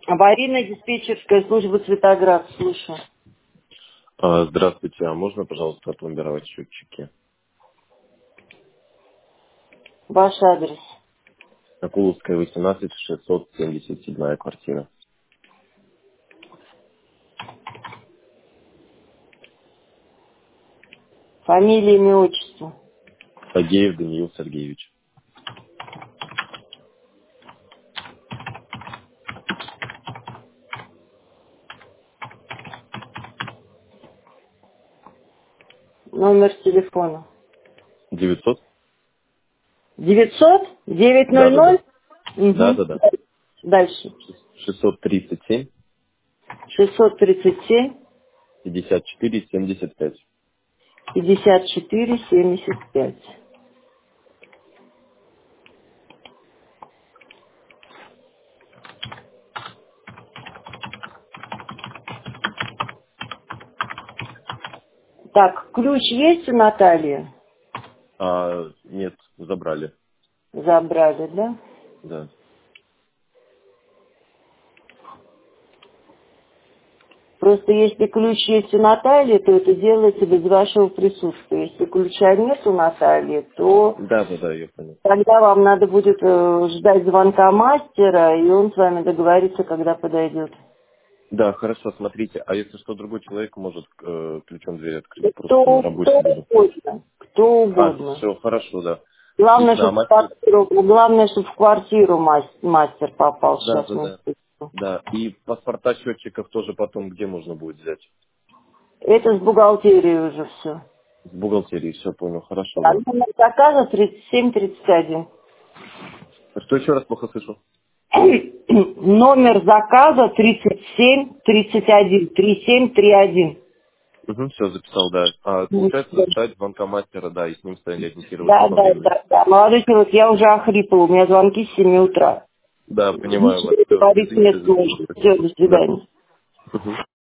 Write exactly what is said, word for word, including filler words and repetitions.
Аварийно-диспетчерская служба Цветоград, слушаю. А, Здравствуйте, а можно, пожалуйста, опломбировать счетчики? Ваш адрес. Акуловская, восемнадцать, шестьсот семьдесят седьмая квартира. Фамилия, имя, отчество. Агеев Даниил Сергеевич. Номер телефона. девятьсот? девятьсот девятьсот Да, да, да. Да, Угу. да, да. Дальше. шестьсот тридцать семь, шестьсот тридцать семь пятьдесят четыре, семьдесят пять. пятьдесят четыре семьдесят пять. Так, ключ есть у Натальи? А, нет, забрали. Забрали, да? Да. Просто если ключ есть у Натальи, то это делается без вашего присутствия. Если ключа нет у Натальи, то Да, да, да, я понял. тогда вам надо будет э, ждать звонка мастера, и он с вами договорится, когда подойдет. Да, хорошо, смотрите, а если что, другой человек может э, ключом дверь открыть, Кто, просто на кто работе буду. угодно. Кто А, угодно. все, хорошо, да. Главное, Отлично, а чтобы в мастер? квартиру, главное, чтобы в квартиру мас- мастер попал. Да, Сейчас да, мы да. спустим. Да, и паспорта счетчиков тоже потом где можно будет взять? Это с бухгалтерией уже все. С бухгалтерии, все понял, хорошо, да. Номер заказа тридцать семь тридцать один. Что еще раз плохо слышу? Номер заказа тридцать семь тридцать один. три семь три один. Угу, все, записал, да. А, получается, ждать звонка мастера, да, и с ним сориентироваться Да, по да, времени. да, да. Молодой человек, я уже охрипла, у меня звонки с семи утра. Да, понимаю вас. Ничего Все, говорить извините нет за смысла. беспокойство. Все, до Да. свидания. Мгм.